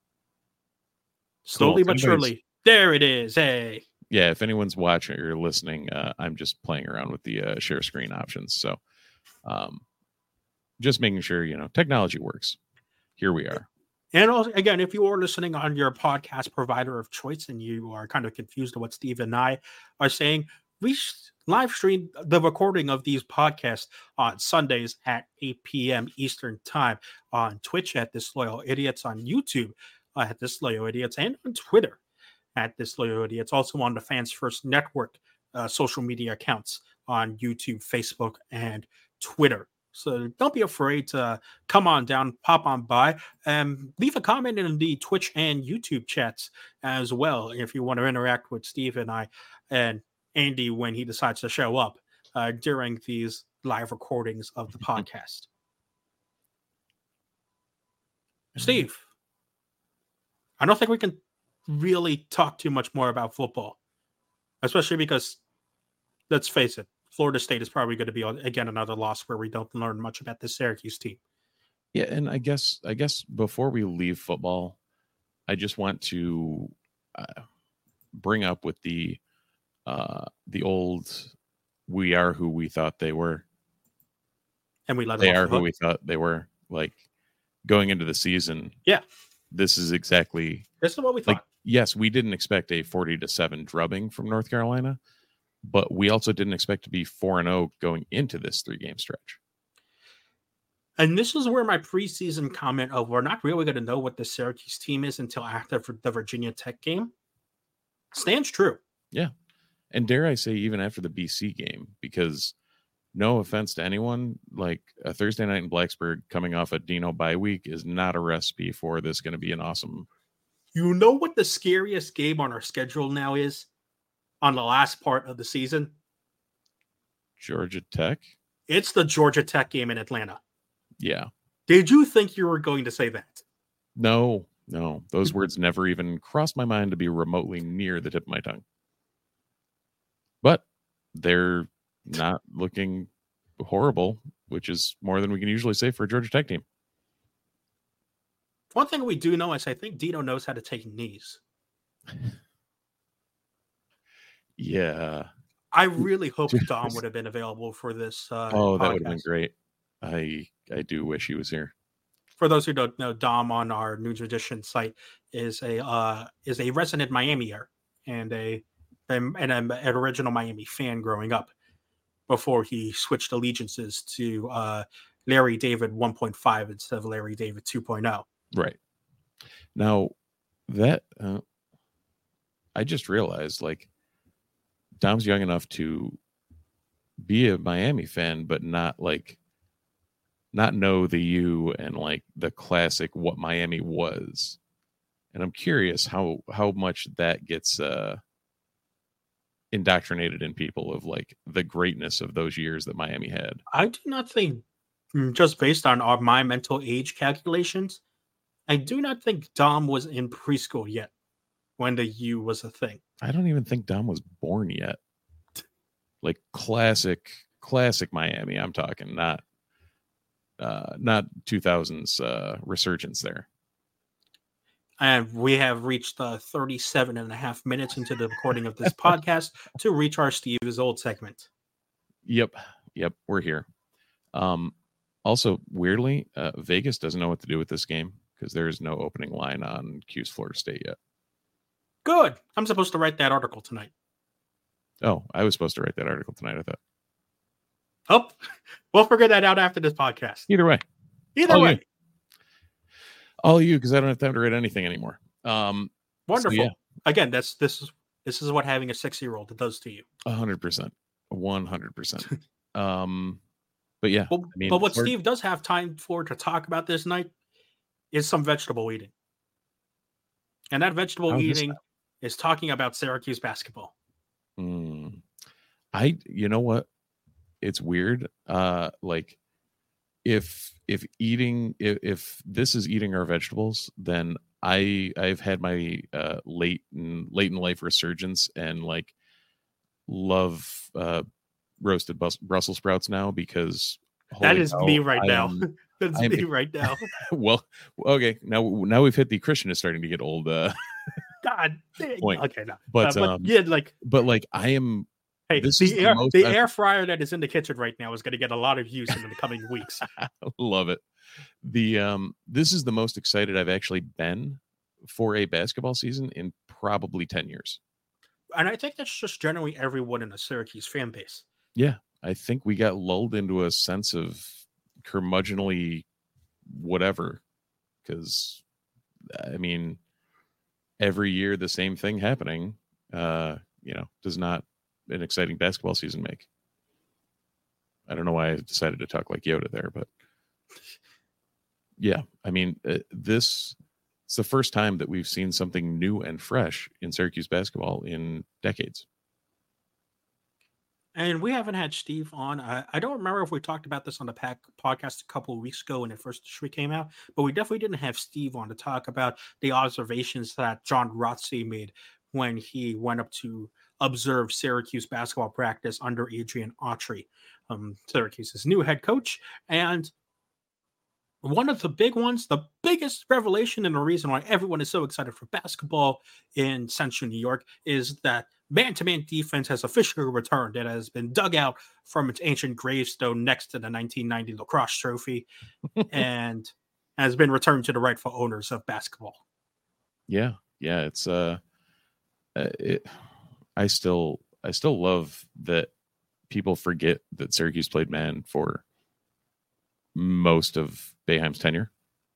Slowly Cool. but Anyways- surely. There it is. Hey. Yeah, if anyone's watching or listening, uh, I'm just playing around with the uh, share screen options. So, um, just making sure, you know, technology works. Here we are. And also, again, if you are listening on your podcast provider of choice and you are kind of confused at what Steve and I are saying, we live stream the recording of these podcasts on Sundays at eight p.m. Eastern time on Twitch at Disloyal Idiots, on YouTube uh, at Disloyal Idiots, and on Twitter at Disloyal Idiots. Also on the Fans First Network uh, social media accounts on YouTube, Facebook, and Twitter. So don't be afraid to come on down, pop on by, and leave a comment in the Twitch and YouTube chats as well if you want to interact with Steve and I and Andy when he decides to show up uh, during these live recordings of the podcast. Steve, I don't think we can really talk too much more about football, especially because, let's face it, Florida State is probably going to be, again, another loss where we don't learn much about this Syracuse team. Yeah, and I guess I guess before we leave football, I just want to uh, bring up with the uh, the old "we are who we thought they were," and we let they them are off the who hook. we thought they were. Like going into the season, Yeah, this is exactly this is what we thought. like. Yes, we didn't expect a forty to seven drubbing from North Carolina, but we also didn't expect to be four and oh going into this three game stretch. And this is where my preseason comment of we're not really going to know what the Syracuse team is until after the Virginia Tech game stands true. Yeah. And dare I say, even after the B C game, because no offense to anyone, like a Thursday night in Blacksburg coming off a Dino bye week is not a recipe for this going to be an awesome. You know what the scariest game on our schedule now is on the last part of the season? Georgia Tech? It's the Georgia Tech game in Atlanta. Yeah. Did you think you were going to say that? No, no. Those words never even crossed my mind to be remotely near the tip of my tongue. But they're not looking horrible, which is more than we can usually say for a Georgia Tech team. One thing we do know is I think Dino knows how to take knees. Yeah. I really hope Dom would have been available for this. Uh, oh, that podcast. would have been great. I I do wish he was here. For those who don't know, Dom on our News Edition site is a uh, is a resident Miamier and a and an original Miami fan growing up before he switched allegiances to uh, Larry David one point five instead of Larry David two point oh. Right. Now that uh, I just realized, like, Dom's young enough to be a Miami fan, but not like not know the U and like the classic what Miami was. And I'm curious how how much that gets uh, indoctrinated in people of like the greatness of those years that Miami had. I do not think, just based on our, my mental age calculations, I do not think Dom was in preschool yet when the U was a thing. I don't even think Dom was born yet. Like classic, classic Miami. I'm talking, not uh, not two thousands uh, resurgence there. And we have reached uh, thirty-seven and a half minutes into the recording of this podcast to reach our Steve is Old segment. Yep. Yep. We're here. Um, also, weirdly, uh, Vegas doesn't know what to do with this game because there is no opening line on Q's Florida State yet. Good. I'm supposed to write that article tonight. Oh, I was supposed to write that article tonight, I thought. Oh, we'll figure that out after this podcast. Either way. Either all way. You. All you, because I don't have time to write anything anymore. Um, Wonderful. So yeah. Again, that's this is this is what having a six-year-old does to you. A hundred percent. One hundred percent. Um, but yeah. But, I mean, but what Florida... Steve does have time for to talk about this night is some vegetable eating. And that vegetable How's eating is talking about Syracuse basketball. Mm. I, you know what? It's weird. Uh, like if if eating if, if this is eating our vegetables, then I I've had my uh, late in late in life resurgence and like love uh, roasted bus- Brussels sprouts now because that is hell, me right I now. am, That's I'm, me right now. Well, okay, now now we've hit the Christian is starting to get old. Uh, God, dang. point. Okay, no, but, uh, but um, yeah, like, but like I am Hey, this is the the air most the I've- air fryer that is in the kitchen right now is going to get a lot of use in the coming weeks. Love it. The um this is the most excited I've actually been for a basketball season in probably ten years. And I think that's just generally everyone in the Syracuse fan base. Yeah, I think we got lulled into a sense of curmudgeonly whatever, because I mean, every year the same thing happening, uh, you know, does not an exciting basketball season make. I don't know why I decided to talk like Yoda there, but yeah, I mean, uh, this it's the first time that we've seen something new and fresh in Syracuse basketball in decades. And we haven't had Steve on. I, I don't remember if we talked about this on the pack podcast a couple of weeks ago when it first came out, but we definitely didn't have Steve on to talk about the observations that John Rotze made when he went up to observe Syracuse basketball practice under Adrian Autry, um, Syracuse's new head coach. And one of the big ones, the biggest revelation and the reason why everyone is so excited for basketball in Central New York is that man-to-man defense has officially returned. It has been dug out from its ancient gravestone next to the nineteen ninety lacrosse trophy and has been returned to the rightful owners of basketball. Yeah, yeah, it's uh, uh, it, I still I still love that people forget that Syracuse played man for most of Boeheim's tenure.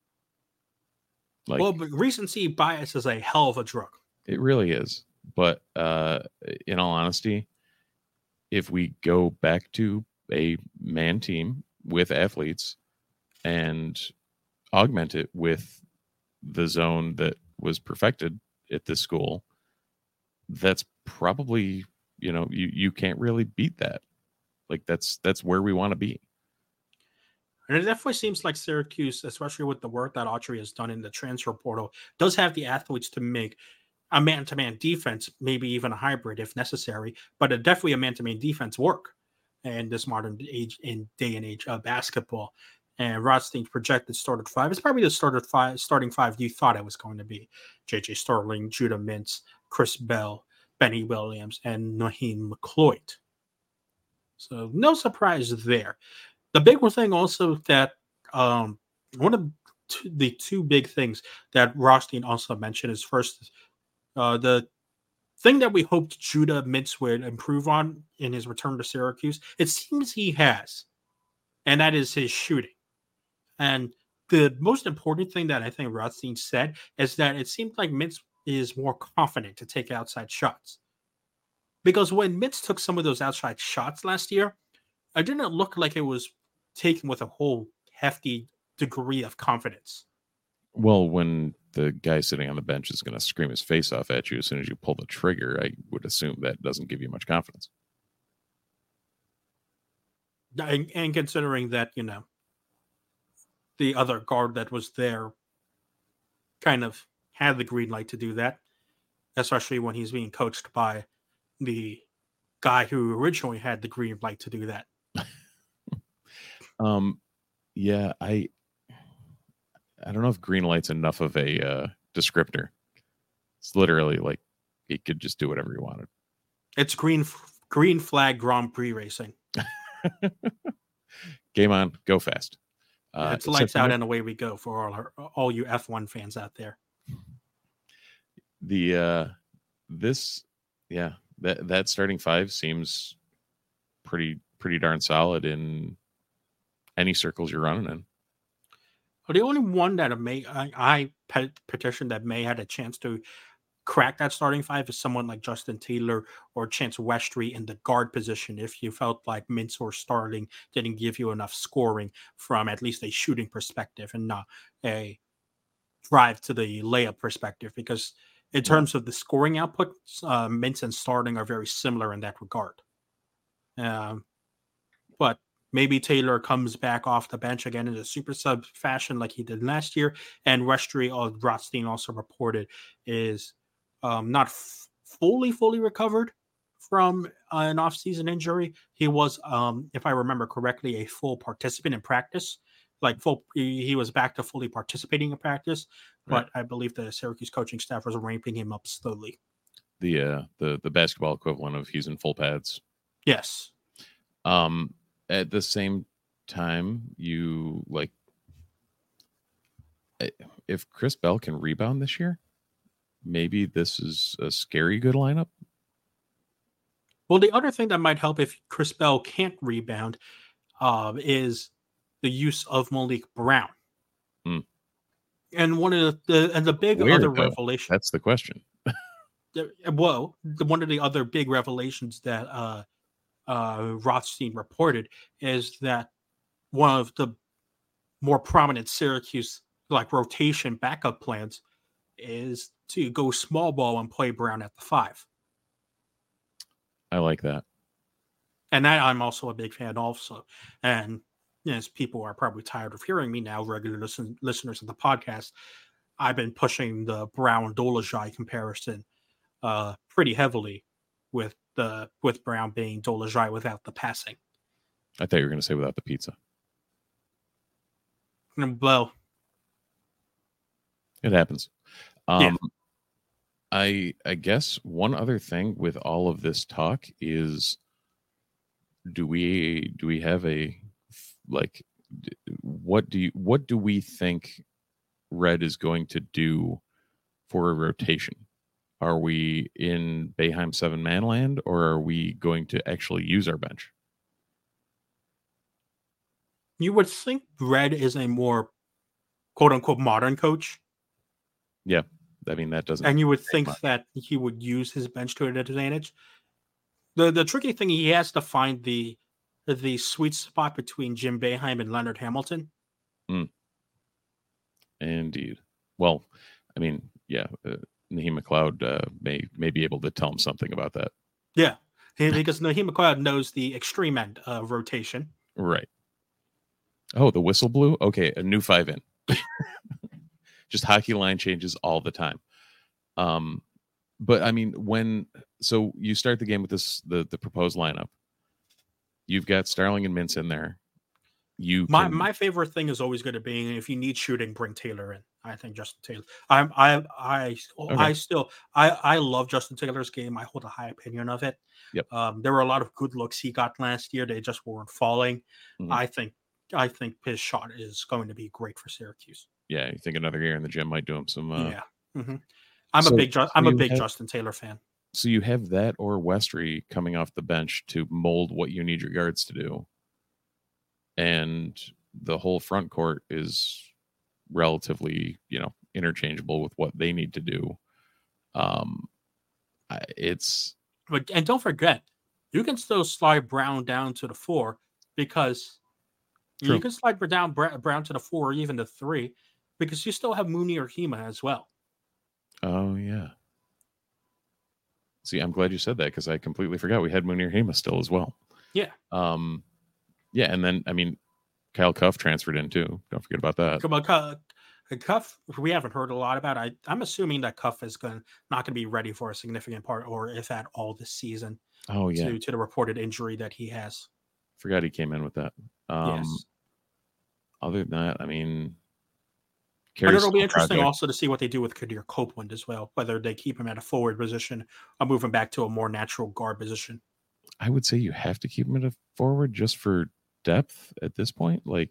Like, well, but recency bias is a hell of a drug. It really is. But uh, in all honesty, if we go back to a man team with athletes and augment it with the zone that was perfected at this school, that's probably, you know, you, you can't really beat that. Like that's that's where we want to be. And it definitely seems like Syracuse, especially with the work that Autry has done in the transfer portal, does have the athletes to make a man-to-man defense, maybe even a hybrid if necessary, but a, definitely a man-to-man defense work in this modern age in day and age of basketball. And Rothstein's projected started five. It's probably the started five, starting five you thought it was going to be. J J Sterling, Judah Mintz, Chris Bell, Benny Williams, and Naheem McCloyd. So no surprise there. The big thing also that um, one of two, the two big things that Rothstein also mentioned is first, uh, the thing that we hoped Judah Mintz would improve on in his return to Syracuse, it seems he has, and that is his shooting. And the most important thing that I think Rothstein said is that it seemed like Mintz is more confident to take outside shots. Because when Mintz took some of those outside shots last year, it didn't look like it was taken with a whole hefty degree of confidence. Well, when the guy sitting on the bench is going to scream his face off at you as soon as you pull the trigger, I would assume that doesn't give you much confidence. And, and considering that, you know, the other guard that was there kind of had the green light to do that, especially when he's being coached by the guy who originally had the green light to do that. um, yeah, I, I don't know if green light's enough of a uh, descriptor. It's literally like he could just do whatever he wanted. It's green, green flag Grand Prix racing. Game on, go fast. Uh, it's lights out and away we go for all our, all you F one fans out there. The uh, this, yeah, that that starting five seems pretty pretty darn solid in any circles you're running in. Well, the only one that may I, I petitioned that may had a chance to crack that starting five is someone like Justin Taylor or Chance Westry in the guard position. If you felt like Mintz or Starling didn't give you enough scoring from at least a shooting perspective and not a drive to the layup perspective, because in terms of the scoring output, uh, Mintz and Starling are very similar in that regard. Um, but maybe Taylor comes back off the bench again in a super sub fashion like he did last year. And Westry, uh, Rothstein also reported, is um, not f- fully, fully recovered from uh, an off-season injury. He was, um, if I remember correctly, a full participant in practice. Like full, he, he was back to fully participating in practice. But right. I believe the Syracuse coaching staff was ramping him up slowly. The uh, the the basketball equivalent of using full pads. Yes. Um, at the same time, you like if Chris Bell can rebound this year, maybe this is a scary good lineup. Well, the other thing that might help if Chris Bell can't rebound uh, is the use of Malik Brown. Mm. And one of the, the and the big Where, other though? revelation. That's the question. Well, the, one of the other big revelations that uh, uh, Rothstein reported is that one of the more prominent Syracuse like rotation backup plans is to go small ball and play Brown at the five. I like that. And that I'm also a big fan also. And as people are probably tired of hearing me now, regular listen, listeners of the podcast, I've been pushing the Brown Dolezaj comparison uh, pretty heavily with the with Brown being Dolezaj without the passing. I thought you were going to say without the pizza. Well, it happens. Um, yeah. I I guess one other thing with all of this talk is, do we do we have a like what do you what do we think Red is going to do for a rotation? Are we in Boeheim seven man land, or are we going to actually use our bench? You would think Red is a more quote unquote modern coach. Yeah. I mean, that doesn't. And you would think much. that he would use his bench to an advantage. The the tricky thing, he has to find the the sweet spot between Jim Boeheim and Leonard Hamilton. Mm. Indeed. Well, I mean, yeah, uh, Naheem McLeod uh, may may be able to tell him something about that. Yeah, because Naheem McLeod knows the extreme end of rotation. Right. Oh, the whistle blew? Okay, a new five in. Just hockey line changes all the time. Um, but I mean, when so you start the game with this the the proposed lineup, you've got Starling and Mintz in there. You my can... my favorite thing is always going to be, if you need shooting, bring Taylor in. I think Justin Taylor. I'm I I okay. I still I I love Justin Taylor's game. I hold a high opinion of it. Yep. Um, there were a lot of good looks he got last year. They just weren't falling. Mm-hmm. I think I think his shot is going to be great for Syracuse. Yeah, you think another year in the gym might do him some. Uh... Yeah, mm-hmm. I'm so, a big, I'm a big have, Justin Taylor fan. So you have that or Westry coming off the bench to mold what you need your guards to do, and the whole front court is relatively, you know, interchangeable with what they need to do. Um, it's but and don't forget, you can still slide Brown down to the four because True. you can slide down Brown to the four or even the three. Because you still have Mounir Hema as well. Oh, yeah. See, I'm glad you said that because I completely forgot we had Mounir Hema still as well. Yeah. Um, yeah, and then, I mean, Kyle Cuff transferred in too. Don't forget about that. Come on, Cuff, Cuff we haven't heard a lot about. I, I'm assuming that Cuff is going not going to be ready for a significant part, or if at all, this season. Oh, yeah. To, to the reported injury that he has. Forgot he came in with that. Um, yes. Other than that, I mean... But it'll be interesting project. also to see what they do with Kadir Copeland as well, whether they keep him at a forward position or move him back to a more natural guard position. I would say you have to keep him at a forward just for depth at this point. Like,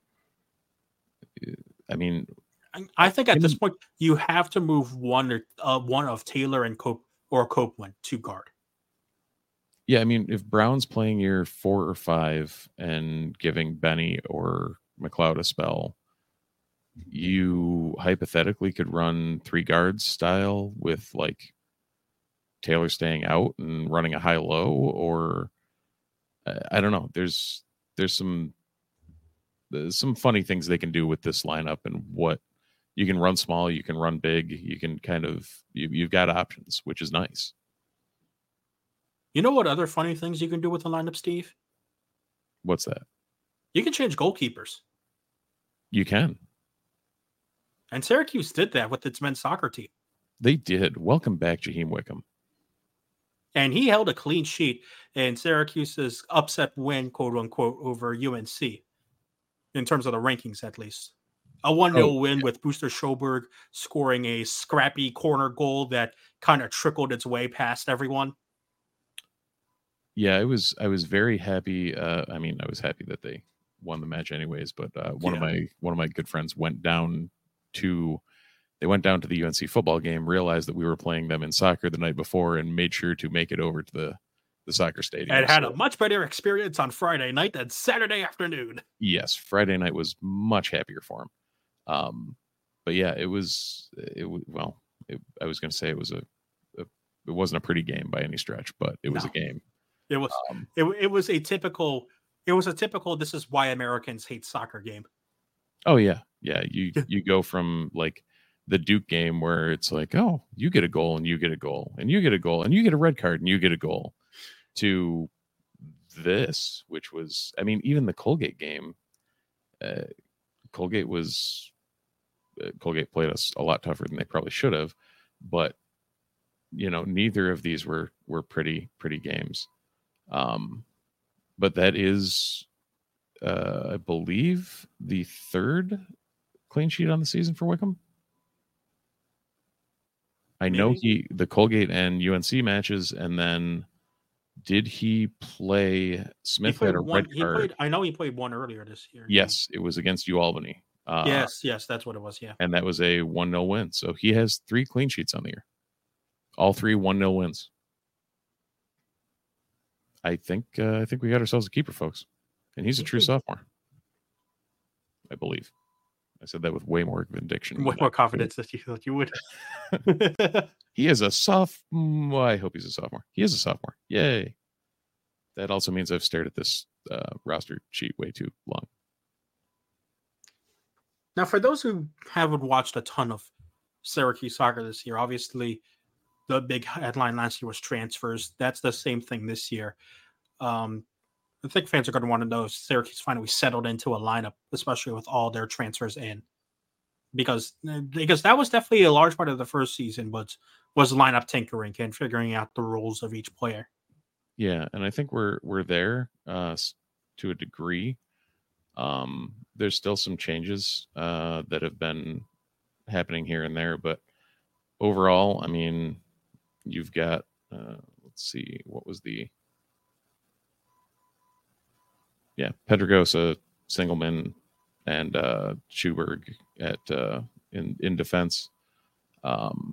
I mean, I think at this point you have to move one or uh, one of Taylor and Cope or Copeland to guard. Yeah, I mean, if Brown's playing your four or five and giving Benny or McLeod a spell, you hypothetically could run three guards style with like Taylor staying out and running a high low, or uh, I don't know. There's there's some there's some funny things they can do with this lineup, and what you can run small, you can run big, you can kind of you, you've got options, which is nice. You know what other funny things you can do with the lineup, Steve? What's that? You can change goalkeepers. You can. And Syracuse did that with its men's soccer team. They did. Welcome back, Jaheim Wickham. And he held a clean sheet in Syracuse's upset win, quote unquote, over U N C, in terms of the rankings, at least. A one nil oh, win yeah. with Booster Schoberg scoring a scrappy corner goal that kind of trickled its way past everyone. Yeah, I was I was very happy. Uh, I mean, I was happy that they won the match anyways. But uh, one yeah. of my one of my good friends went down to they went down to the U N C football game, realized that we were playing them in soccer the night before, and made sure to make it over to the the soccer stadium. And had so, a much better experience on Friday night than Saturday afternoon. Yes, Friday night was much happier for him. Um, but yeah, it was it was well. It, I was going to say it was a, a it wasn't a pretty game by any stretch, but it was no. a game. It was um, it, it was a typical it was a typical this is why Americans hate soccer game. Oh yeah. Yeah, you you go from like the Duke game where it's like, oh, you get a goal and you get a goal and you get a goal and you get a red card and you get a goal, to this, which was, I mean, even the Colgate game, uh, Colgate was uh, Colgate played us a lot tougher than they probably should have, but you know, neither of these were were pretty pretty games. Um, but that is, uh, I believe, the third clean sheet on the season for Wickham. I Maybe. know he the Colgate and U N C matches, and then did he play Smith he had a one, red he card? Played, I know he played one earlier this year. Yes, it was against UAlbany. Uh, yes, yes, that's what it was. Yeah, and that was a one nil win. So he has three clean sheets on the year. All three one nil wins. I think uh, I think we got ourselves a keeper, folks, and he's a true sophomore, I believe. I said that with way more conviction. Way more confidence than you thought you would. He is a sophomore. I hope he's a sophomore. He is a sophomore. Yay. That also means I've stared at this uh, roster sheet way too long. Now, for those who haven't watched a ton of Syracuse soccer this year, obviously the big headline last year was transfers. That's the same thing this year. Um, I think fans are going to want to know if Syracuse finally settled into a lineup, especially with all their transfers in, because because that was definitely a large part of the first season, but was lineup tinkering and figuring out the roles of each player. Yeah, and I think we're we're there uh, to a degree. Um, there's still some changes uh, that have been happening here and there, but overall, I mean, you've got uh, let's see, what was the Yeah, Pedregosa, Singleman, and uh, Schuberg at uh, in in defense. Um,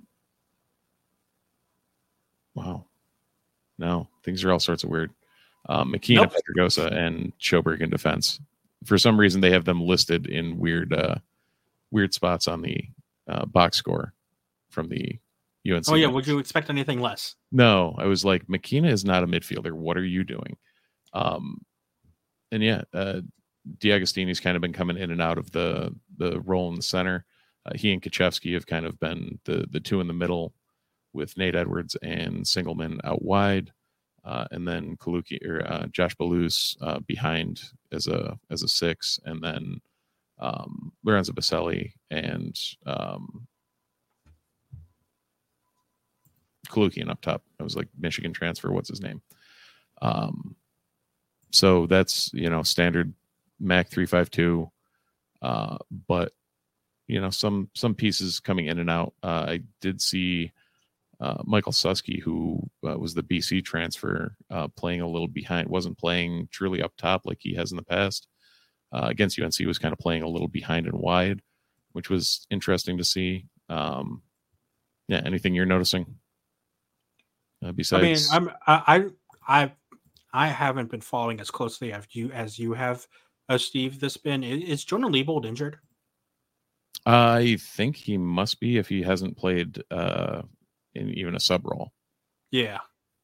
wow, no, things are all sorts of weird. Um, McKenna, nope. Pedregosa, and Schuberg in defense. For some reason, they have them listed in weird uh, weird spots on the uh, box score from the U N C. Oh yeah, match. Would you expect anything less? No, I was like, McKenna is not a midfielder. What are you doing? Um, And yeah, uh, DiAgostini's kind of been coming in and out of the the role in the center. Uh, he and Kaczewski have kind of been the the two in the middle, with Nate Edwards and Singleman out wide, uh, and then Kaluki or uh, Josh Balous uh, behind as a as a six, and then um, Lorenzo Baselli and um, Kalukian up top. I was like Michigan transfer. What's his name? Um, So that's, you know, standard M A C three five two. Uh, but, you know, some some pieces coming in and out. Uh, I did see uh, Michael Susky, who uh, was the B C transfer, uh, playing a little behind, wasn't playing truly up top like he has in the past. Uh, against U N C, was kind of playing a little behind and wide, which was interesting to see. Um, yeah, anything you're noticing? Uh, besides, I mean, I'm, I, I, I I haven't been following as closely as you as you have, uh, Steve. This been is Jonah Leibold injured? I think he must be if he hasn't played uh, in even a sub role. Yeah.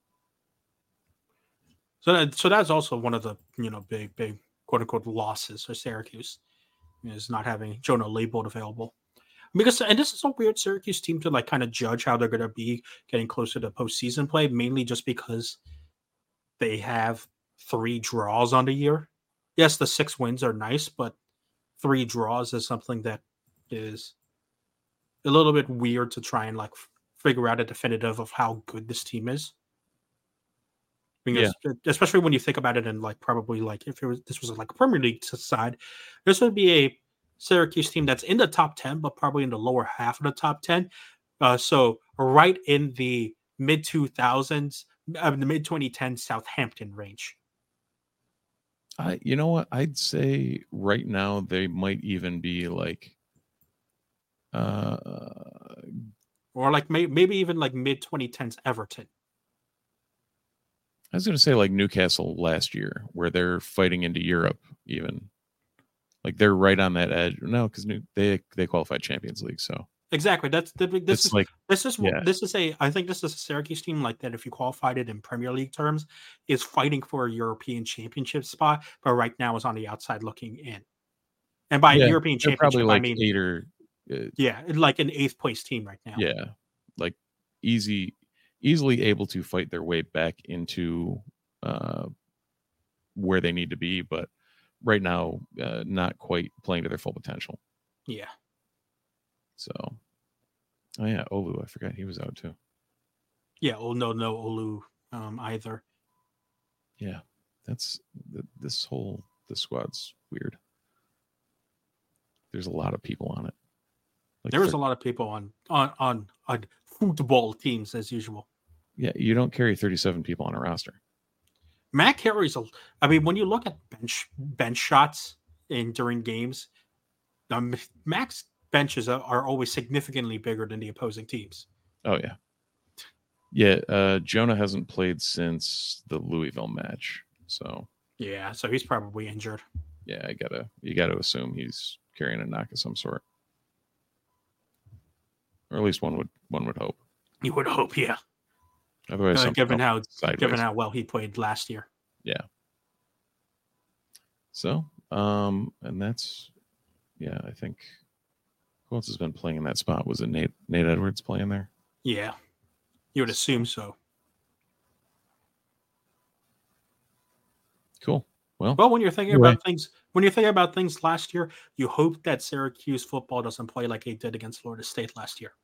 So that, so that's also one of the you know big big quote unquote losses for Syracuse, is not having Jonah Leibold available. Because and this is a weird Syracuse team to like kind of judge how they're going to be getting closer to postseason play, mainly just because they have three draws on the year. Yes, the six wins are nice, but three draws is something that is a little bit weird to try and like figure out a definitive of how good this team is. Because, yeah. Especially when you think about it, and like probably like if it was this was like a Premier League side, this would be a Syracuse team that's in the top ten, but probably in the lower half of the top ten. Uh, so right in the mid two thousands. uh, the mid twenty tens Southampton range. I, you know what? I'd say right now they might even be like, uh, or like may, maybe even like mid twenty tens Everton. I was going to say like Newcastle last year, where they're fighting into Europe, even like they're right on that edge. No, because they they qualified Champions League, so exactly. That's the this it's is like this is yeah. this is a I think this is a Syracuse team like that. If you qualified it in Premier League terms, is fighting for a European Championship spot, but right now is on the outside looking in. And by yeah, European they're Championship, probably like I mean eight or uh, yeah, like an eighth place team right now. Yeah, like easy, easily able to fight their way back into uh, where they need to be, but right now, uh, not quite playing to their full potential. Yeah. So, oh yeah, Olu, I forgot he was out too. Yeah. Oh no, no Olu um, either. Yeah, that's this whole the squad's weird. There's a lot of people on it. Like there was a lot of people on, on on on football teams as usual. Yeah, you don't carry thirty-seven people on a roster. Matt carries a. I mean, when you look at bench bench shots in during games, um, Mac's benches are, are always significantly bigger than the opposing teams. Oh yeah, yeah. Uh, Jonah hasn't played since the Louisville match, so yeah, so he's probably injured. Yeah, I gotta you gotta assume he's carrying a knock of some sort. Or at least one would one would hope. You would hope, yeah. Otherwise, uh, given how sideways. given how well he played last year. Yeah. So, um, and that's yeah, I think who else has been playing in that spot? Was it Nate Nate Edwards playing there? Yeah, you would assume so. Cool. Well, well, when you're thinking anyway. about things, when you're thinking about things last year, you hope that Syracuse football doesn't play like it did against Florida State last year.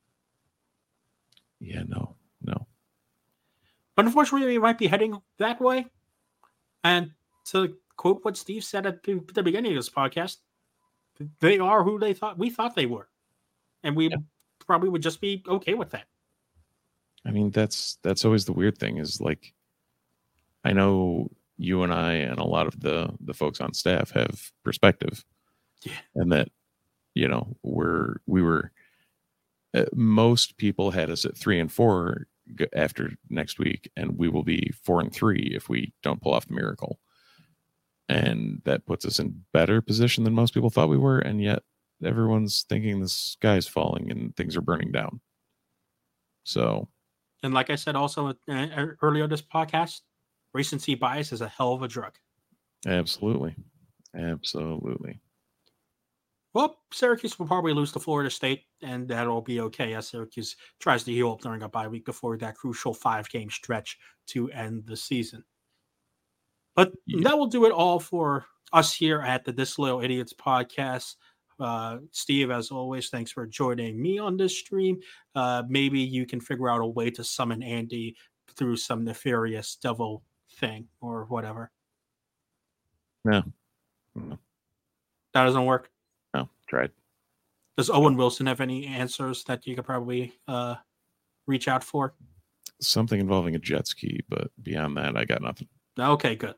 Yeah, no, no. But unfortunately, we might be heading that way. And to quote what Steve said at the, the beginning of this podcast, they are who they thought we thought they were, and we yeah. probably would just be okay with that. I mean, that's that's always the weird thing is like, I know you and I and a lot of the the folks on staff have perspective, yeah, and that you know we're we were uh, most people had us at three and four after next week, and we will be four and three if we don't pull off the miracle. And that puts us in better position than most people thought we were, and yet everyone's thinking the sky's falling and things are burning down. So, and like I said also uh, earlier this podcast, recency bias is a hell of a drug. Absolutely, absolutely. Well, Syracuse will probably lose to Florida State, and that'll be okay as Syracuse tries to heal up during a bye week before that crucial five-game stretch to end the season. But yeah. that will do it all for us here at the Disloyal Idiots podcast. Uh, Steve, as always, thanks for joining me on this stream. Uh, maybe you can figure out a way to summon Andy through some nefarious devil thing or whatever. No. no. That doesn't work? No, tried. Does Owen Wilson have any answers that you could probably uh, reach out for? Something involving a jet ski, but beyond that, I got nothing. Okay, good.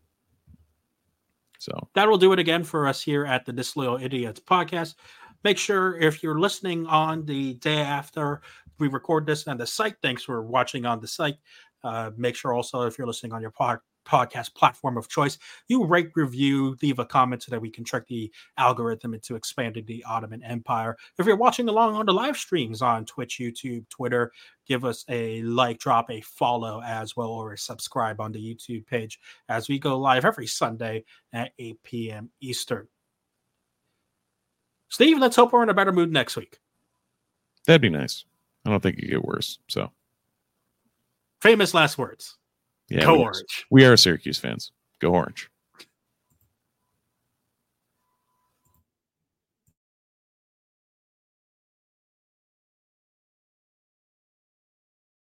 So that will do it again for us here at the Disloyal Idiots podcast. Make sure if you're listening on the day after we record this on the site, thanks for watching on the site. Uh, make sure also if you're listening on your pod, podcast platform of choice, you rate, review, leave a comment so that we can trick the algorithm into expanding the Ottoman Empire. If you're watching along on the live streams on Twitch, YouTube, Twitter, give us a like, drop a follow as well, or a subscribe on the YouTube page as we go live every Sunday at eight p.m. Eastern. Steve, let's hope we're in a better mood next week. That'd be nice. I don't think it could get worse. So, famous last words. Yeah, Go we Orange. Are, we are Syracuse fans. Go Orange.